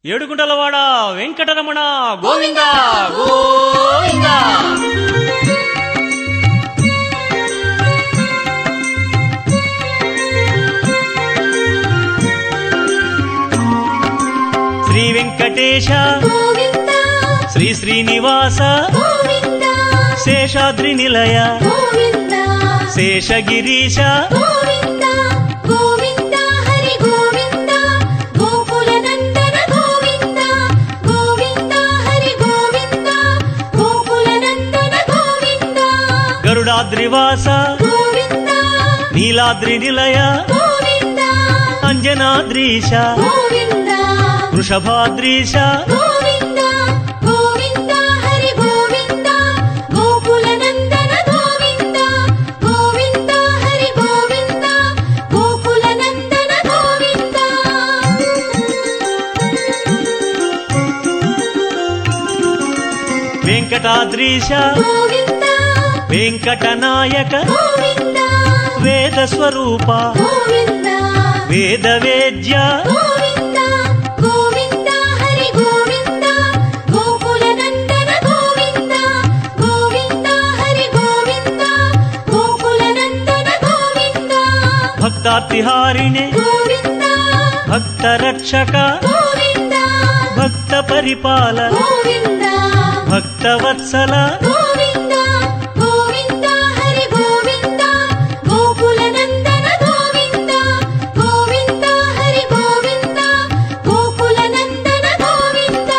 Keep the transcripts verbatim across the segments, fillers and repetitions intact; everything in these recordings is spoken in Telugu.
ఏడుగుంటలవాడ వెంకటరమణ గోవింద గోవింద. శ్రీ వెంకటేశ గోవింద శ్రీ శ్రీనివాస గోవింద శేషాద్రి నిలయ గోవింద శేషగిరీశ గోవింద గోవింద హరి గోవింద గోకుల నందన గోవింద గోవింద హరి గోవింద గోకుల నందన గోవింద గరుడాద్రివాస గోవింద నీలాద్రి నిలయ గోవింద అంజనాద్రీశ గోవింద వృషభాద్రీశ గోవింద గోవింద హరి గోవింద గోకుల నందన గోవింద గోవింద హరి గోవింద గోకుల నందన గోవింద. వెంకటాద్రీశ గోవింద వెంకటనాయక గోవింద వేద స్వరూప గోవింద వేద వేద్య గోవింద గోవింద హరి గోవింద గోకుల నందన గోవింద గోవింద హరి గోవింద గోకుల నందన గోవింద. భక్తార్తిహారిణే గోవింద భక్త రక్షక గోవింద భక్త పరిపాల గోవింద భక్త వత్సల గోవింద గోవింద హరి గోవింద గోకుల నందన గోవింద గోవింద హరి గోవింద గోకుల నందన గోవింద.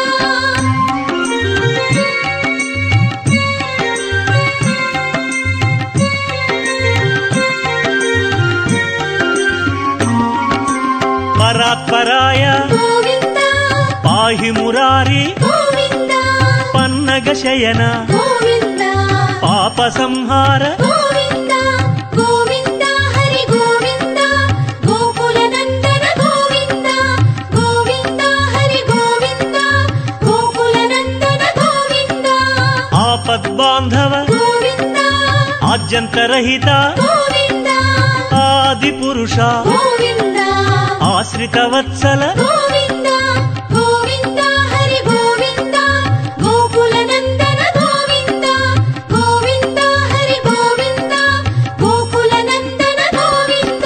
పరాత్పరాయ గోవింద పాహి మురారి గోవింద పన్నగ శయన గోవింద పాప సంహార గోవింద గోవింద హరి గోవింద గోకుల నందన గోవింద గోవింద హరి గోవింద గోకుల నందన గోవింద. ఆపద్బాంధవ గోవింద ఆద్యంతరహిత గోవింద ఆది పురుష గోవింద ఆశ్రిత వత్సల గోవింద గోవింద హరి గోవింద గోకుల నందన గోవింద గోవింద హరి గోవింద గోకుల నందన గోవింద.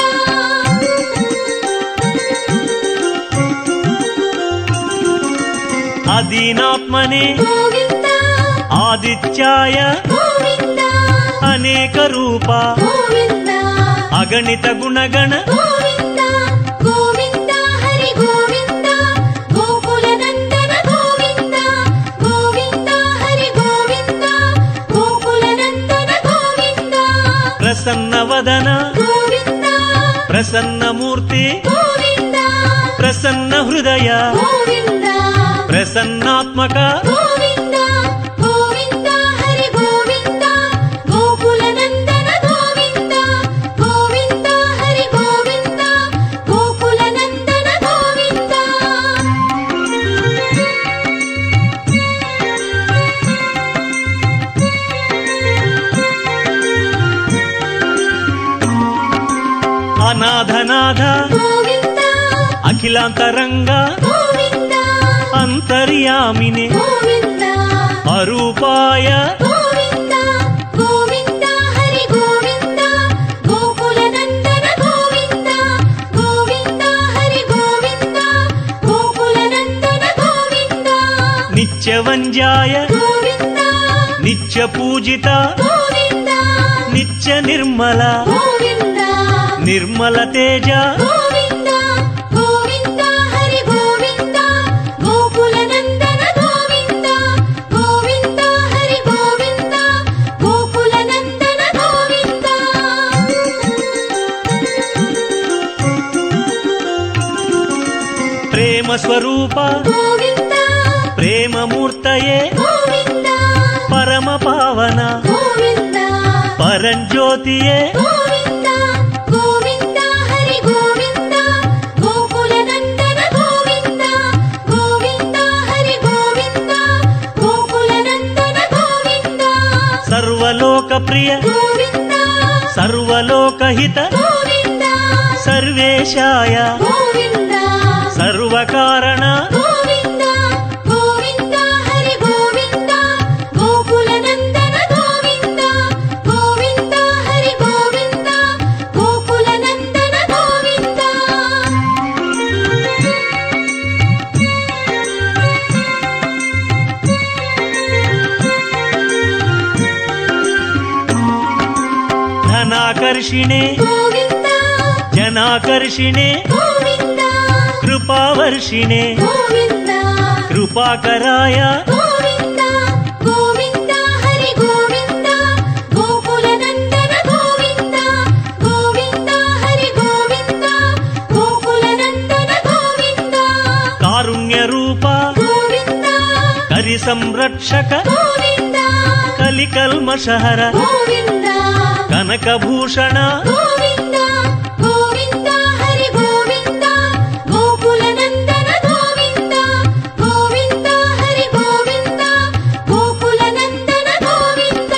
అదీనాత్మనే గోవింద ఆదిత్యాయ గోవింద అనేక రూప గోవింద అగణిత గుణగణ గోవింద గోవింద హరి గోవింద గోకుల నందన గోవింద గోవింద హరి గోవింద గోకుల నందన గోవింద. ప్రసన్న వదన గోవింద ప్రసన్నమూర్తి గోవింద ప్రసన్న హృదయ గోవింద ప్రసన్నాత్మక గోవింద గోవింద హరి గోవింద గోకుల నందన గోవింద గోవింద హరి గోవింద గోకుల నందన గోవింద. అనాథనాథ గోవింద అఖిలాంతరంగ గోవింద అంతర్యామిని గోవింద అరూపాయ గోవింద గోవింద హరి గోవింద గోకుల నందన గోవింద గోవింద హరి గోవింద గోకుల నందన గోవింద. నిత్యవంజాయ గోవింద నిత్య పూజిత గోవింద నిత్య నిర్మల గోవింద నిర్మల తేజ గోవింద గోవింద హరి గోవింద గోకుల నందన గోవింద గోవింద హరి గోవింద గోకుల నందన గోవింద. ప్రేమ స్వరూప గోవింద ప్రేమమూర్తయే గోవింద పరమ పావన గోవింద పరంజ్యోతియే గోవింద గోవింద హరి గోవింద గోకుల నందన గోవింద గోవింద హరి గోవింద గోకుల నందన గోవింద. సర్వలోక ప్రియ గోవింద సర్వలోకహిత గోవింద సర్వేశాయ గోవింద సర్వకారణ గోవింద జ్ఞానవర్షిణే గోవింద జనాకర్షిణే గోవింద కృపావర్షిణే గోవింద కృపాకరాయ గోవింద గోవింద హరి గోవింద గోకుల నందన గోవింద గోవింద హరి గోవింద గోకుల నందన గోవింద కారుణ్య రూప గోవింద కరి సంరక్షక గోవింద కలికల్మషహర గోవింద కనకభూషణ గోవింద గోవింద హరి గోవింద గోకుల నందన గోవింద గోవింద హరి గోవింద గోకుల నందన గోవింద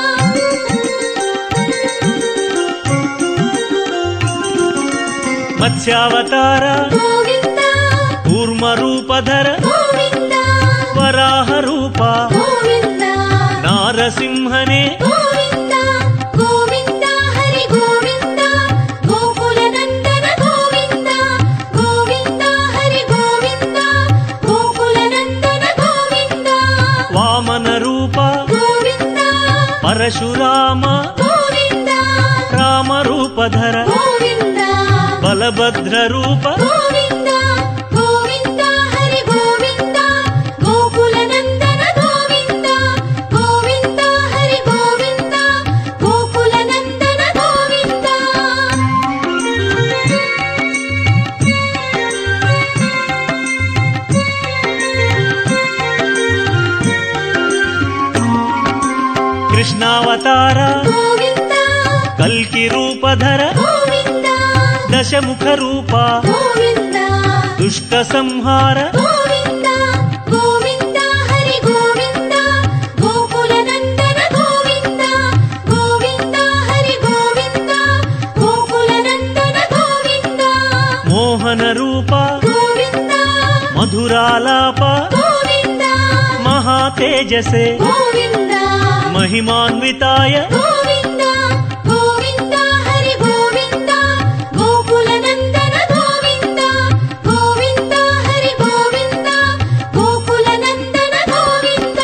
మత్స్యావతార గోవింద కూర్మరూపధర గోవింద వరాహ రూప గోవింద నారసింహనే గోవింద గోవింద హరి గోవింద గోకుల నందన గోవింద గోవింద హరి గోవింద గోకుల నందన గోవింద వామన రూప గోవింద పరశురామ గోవింద రామరూపధర గోవింద బలభద్ర రూప గోవింద గోవింద హరి గోవింద గోకుల నందన గోవింద గోవింద హరి గోవింద గోకుల నందన గోవింద కృష్ణావతార గోవింద కల్కి రూపధర గోవింద దశముఖ రూప గోవింద దుష్ట సంహార గోవింద గోవింద హరి గోవింద గోకుల నందన గోవింద గోవింద హరి గోవింద గోకుల నందన గోవింద మోహన రూప గోవింద మధురాలాప గోవింద మహాతేజసే గోవింద మహిమాన్వితాయ గోవింద గోవింద హరి గోవింద గోకుల నందన గోవింద గోవింద హరి గోవింద గోకుల నందన గోవింద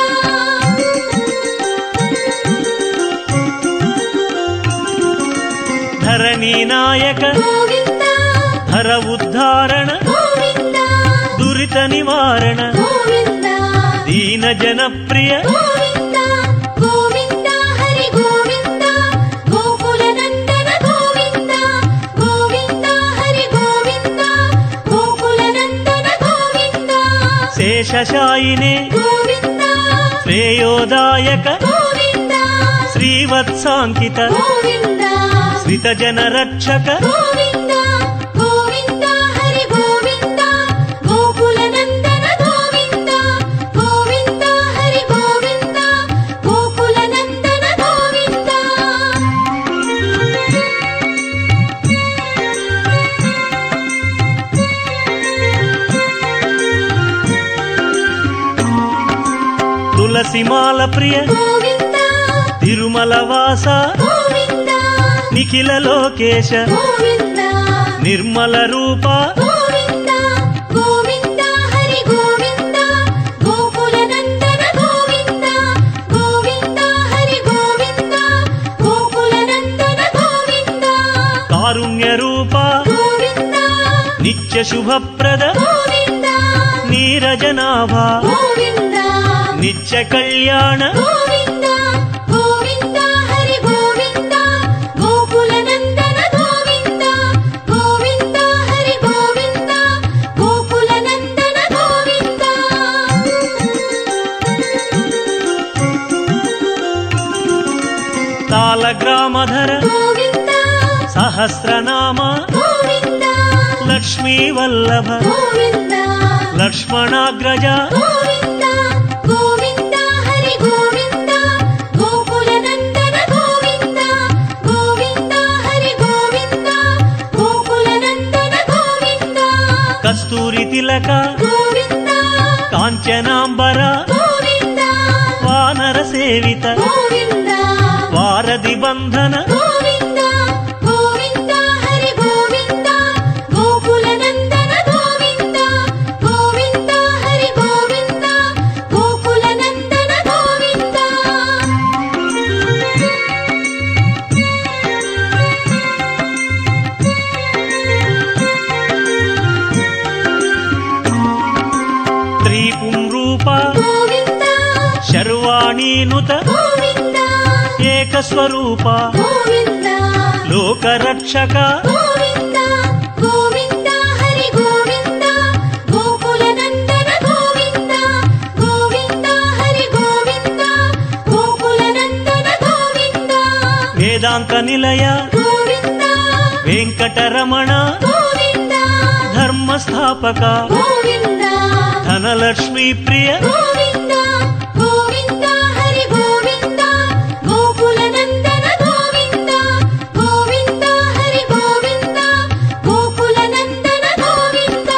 ధరణీ నాయక గోవింద హర ఉద్ధారణ గోవింద దురిత నివారణ గోవింద దీన జనప్రియ గోవింద గోవింద హరి గోవింద గోకుల నందన గోవింద గోవింద హరి గోవింద గోకుల నందన గోవింద శేషశాయినే గోవింద శ్రేయోదాయక గోవింద శ్రీవత్సాంకిత గోవింద శ్రితజన రక్షక గోవింద గోవింద హరి గోవింద గోకుల నందన గోవింద గోవింద హరి గోవింద గోకుల నందన గోవింద తులసిమాల ప్రియ గోవింద తిరుమల వాస గోవింద నిఖిల లోకేశ గోవింద నిర్మల రూప గోవింద గోవింద హరి గోవింద గోకుల నందన గోవింద గోవింద హరి గోవింద గోకుల నందన గోవింద కారుణ్య రూప గోవింద నిత్య శుభప్రద గోవింద నీరజనాభ గోవింద నిత్య కళ్యాణ గోవింద గోవింద హరి గోవింద గోకుల నందన గోవింద గోవింద హరి గోవింద గోకుల నందన గోవింద తాళగ్రామధర గోవింద సహస్రనామ గోవింద లక్ష్మీ వల్లభ గోవింద లక్ష్మణాగ్రజ గోవింద గోవింద హరి గోవింద గోకుల నందన గోవింద గోవింద హరి గోవింద గోకుల నందన గోవింద కస్తూరి తిలక గోవింద కాంచనాంబర గోవింద వానర సేవిత గోవింద వారధి బంధన గోవింద గోవింద హరి గోవింద గోకుల నందన గోవింద గోవింద హరి గోవింద గోకుల నందన గోవింద స్త్రీ పుంరూప గోవింద శర్వాణీనుత గోవింద ఏకస్వరూప గోవింద లోకరక్షక గోవింద గోవింద హరి గోవింద గోకుల నందన గోవింద గోవింద హరి గోవింద గోకుల నందన గోవింద వేదాంత నిలయ గోవింద వెంకటరమణ గోవింద ధర్మస్థాపక గోవింద ధనలక్ష్మీ ప్రియ గోవింద గోవింద హరి గోవింద గోకుల నందన గోవింద గోవింద హరి గోవింద గోకుల నందన గోవింద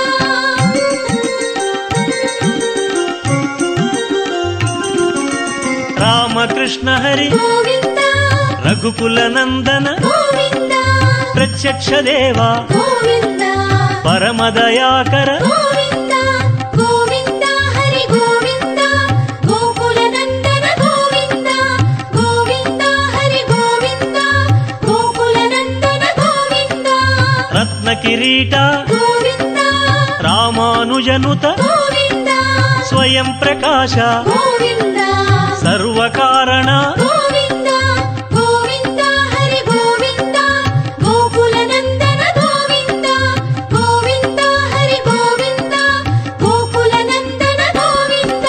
రామకృష్ణ హరి గోవింద రఘుకుల నందన గోవింద ప్రత్యక్ష దేవ గోవింద పరమదయాకర గోవింద గోవింద హరి గోవింద గోకుల నందన గోవింద గోవింద హరి గోవింద గోకుల నందన గోవింద రత్న కిరీట గోవింద రామానుజనుత గోవింద స్వయం ప్రకాశ గోవింద సర్వకారణ గోవింద గోవింద హరి గోవింద గోకుల నందన గోవింద గోవింద హరి గోవింద గోకుల నందన గోవింద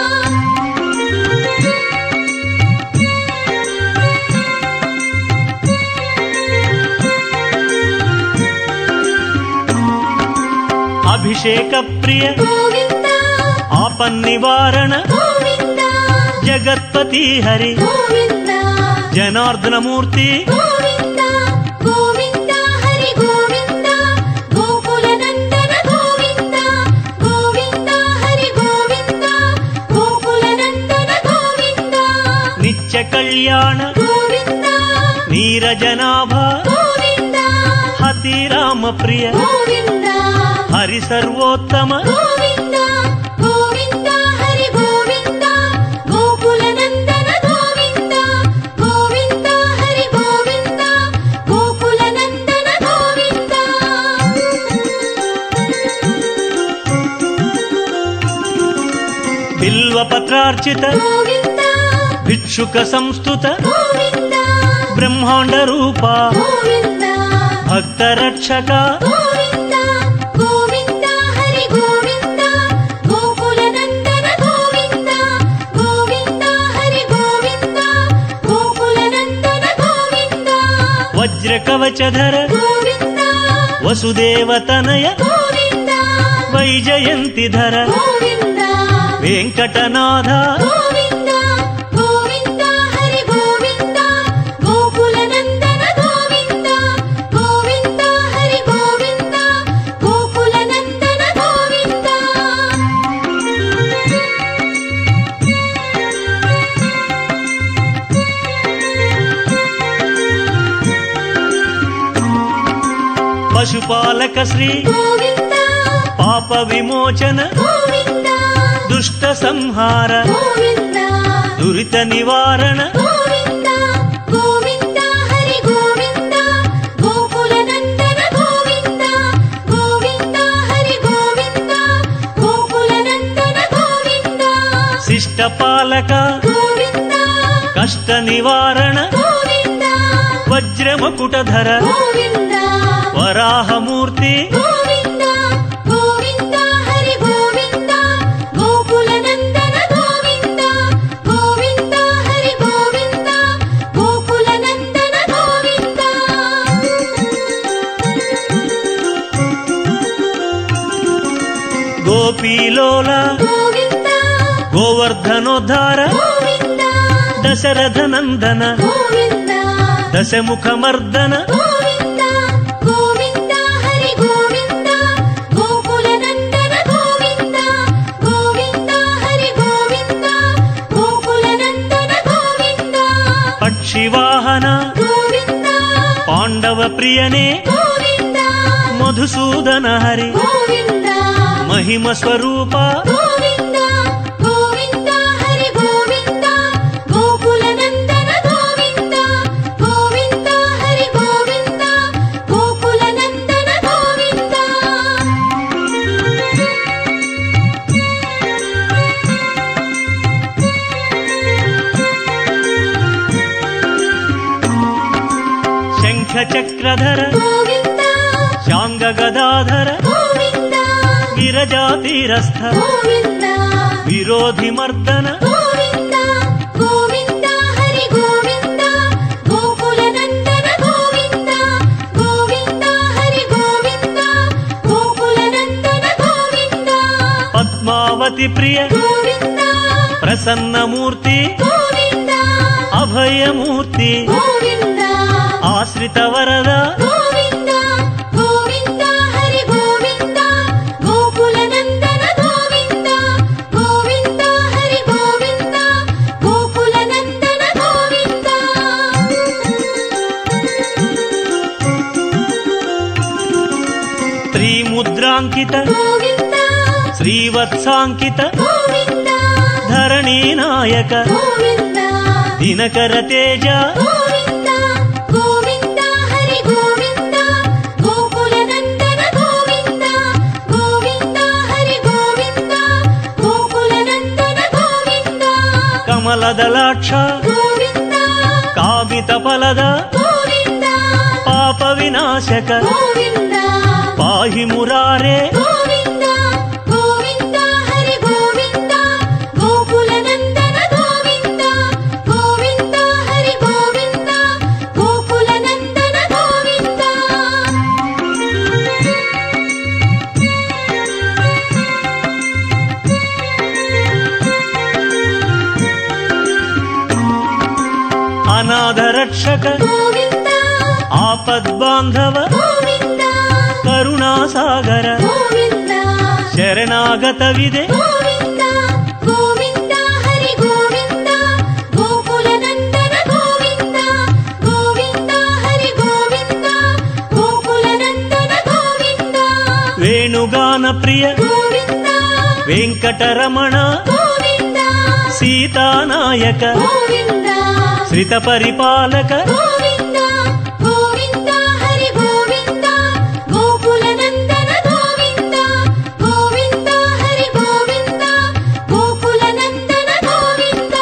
అభిషేక ప్రియ గోవింద ఆపన్నివారణ గోవింద జగత్పతి హరి గోవింద జనార్దనమూర్తి గోవింద గోవింద హరి గోవింద గోకుల నందన గోవింద గోవింద హరి గోవింద గోకుల నందన గోవింద నిత్య కళ్యాణ గోవింద నీరజనాభ గోవింద హతి రామ ప్రియ గోవింద హరి సర్వోత్తమ గోవింద గోవింద హరి గోవింద గోకుల నందన గోవింద గోవింద హరి గోవింద గోకుల నందన గోవింద బిల్వపత్రార్చిత గోవింద భిక్షుక సంస్థుత గోవింద బ్రహ్మాండ రూప గోవింద భక్త రక్షక గోవింద గోవింద హరి గోవింద గోకుల నందన గోవింద గోవింద హరి గోవింద గోకుల నందన గోవింద వజ్ర కవచధర గోవింద వసుదేవతనయ గోవింద వైజయంతిధర గోవింద వెంకటనాథ గోవింద గోవింద హరి గోవింద గోకుల నందన గోవింద గోవింద హరి గోవింద గోకుల నందన. పశుపాలక శ్రీ గోవింద పాప విమోచన గోవింద దుష్ట సంహార గోవింద దురిత నివారణ గోవింద గోవింద హరి గోవింద గోకుల నందన గోవింద గోవింద హరి గోవింద గోకుల నందన గోవింద శిష్ట పాలక గోవింద కష్ట నివారణ గోవింద వజ్రమకుటధర గోవింద వరాహమూర్తి గోవింద గోవింద హరి గోవింద గోకుల నందన గోవింద గోవింద హరి గోవింద గోకుల నందన గోవింద గోపీలోల గోవింద గోవర్ధనోద్ధార గోవింద దశరథ నందన గోవింద దశముఖమర్దన గోవింద గోవింద హరి గోవింద గోకుల నందన గోవింద గోవింద హరి గోవింద గోకుల నందన గోవింద పక్షివాహన గోవింద పాండవ ప్రియనే గోవింద మధుసూదన హరి గోవింద మహిమ స్వరూప గోవింద గోవింద హరి గోవింద గోకుల నందన గోవింద గోవింద హరి గోవింద గోకుల నందన గోవింద చక్రధర గోవింద శాంగ గదాధర గోవింద విరజాతీరస్థ గోవింద విరోధి మర్దన గోవింద గోవింద హరి గోవింద గోకుల నందన గోవింద గోవింద హరి గోవింద గోకుల నందన గోవింద పద్మావతి ప్రియ గోవింద ప్రసన్నమూర్తి గోవింద అభయమూర్తి గోవింద ఆశ్రిత వరద గోవింద గోవింద హరి గోవింద గోకుల నందన గోవింద గోవింద హరి గోవింద గోకుల నందన గోవింద త్రిముద్రాంకిత గోవింద శ్రీవత్సాంకిత గోవింద ధరణీ నాయక గోవింద దినకర తేజ గోవింద గోవింద హరి గోవింద గోకుల నందన గోవింద గోవింద హరి గోవింద గోకుల నందన గోవింద కమలదలాక్ష గోవింద కామిత ఫలద గోవింద పాప వినాశక గోవింద పాహి మురారే గోవింద గోవింద హరి గోవింద గోకుల నందన గోవింద గోవింద హరి గోవింద గోకుల నందన గోవింద అనాథ రక్షక గోవింద ఆపద్బాంధవ గోవింద కరుణాసాగర గోవింద శరణాగత విదే గోవింద గోవింద హరి గోవింద గోకుల నందన గోవింద గోవింద హరి గోవింద గోకుల నందన గోవింద వేణుగాన ప్రియ గోవింద వెంకటరమణ గోవింద సీతానాయక గోవింద శ్రిత పరిపాలక గోవింద గోవింద హరి గోవింద గోకుల నందన గోవింద గోవింద హరి గోవింద గోకుల నందన గోవింద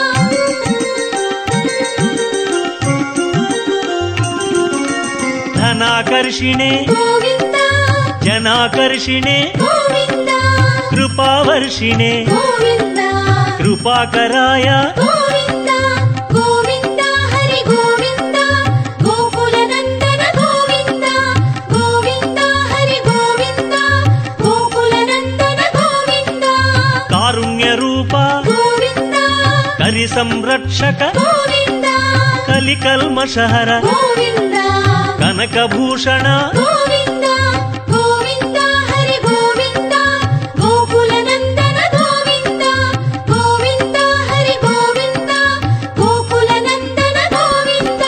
ధనాకర్షిణే గోవింద జనాకర్షిణే గోవింద కృపావర్షిణే గోవింద కృపాకరాయ గోవింద గోవింద హరి గోవింద గోకుల నందన గోవింద గోవింద హరి గోవింద గోకుల నందన గోవింద కారుణ్య రూప గోవింద కరి సంరక్షక గోవింద కలికల్మషహర గోవింద కనకభూషణ గోవింద గోవింద హరి గోవింద గోకుల నందన గోవింద గోవింద హరి గోవింద గోకుల నందన గోవింద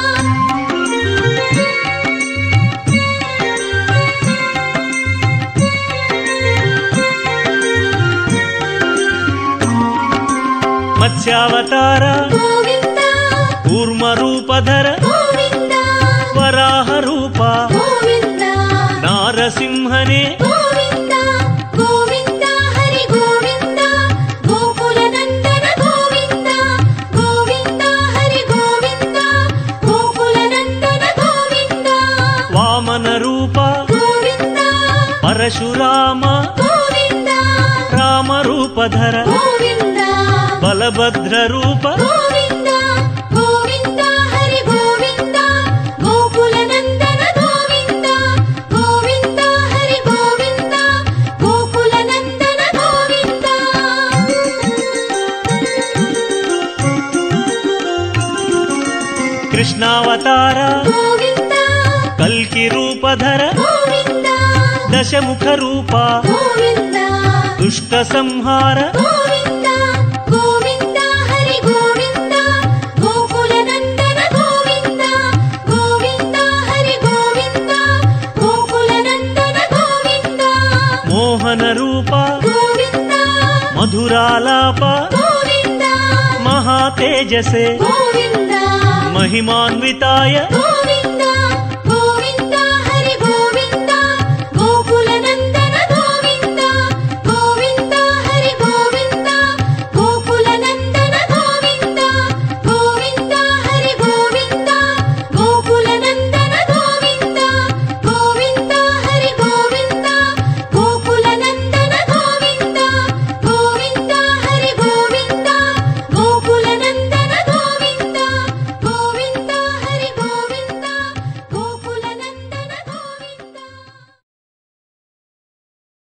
మత్స్యావతార గోవింద కూర్మరూపధర గోవింద వరాహ రూప గోవింద నారసింహనే గోవింద గోవింద హరి గోవింద గోకుల నందన గోవింద గోవింద హరి గోవింద గోకుల నందన గోవింద వామన రూప గోవింద పరశురామ గోవింద రామరూపధర గోవింద బలభద్ర రూప గోవింద గోవింద హరి గోవింద గోకుల నందన గోవింద గోవింద హరి గోవింద గోకుల నందన గోవింద కృష్ణావతార గోవింద కల్కి రూపధర గోవింద దశముఖ రూప గోవింద దుష్ట సంహార గోవింద గోవింద హరి గోవింద గోకుల నందన గోవింద గోవింద హరి గోవింద గోకుల నందన గోవింద మోహన రూప గోవింద మధురాలాప గోవింద మహాతేజసే గోవింద మహిమాన్వితాయ గోవింద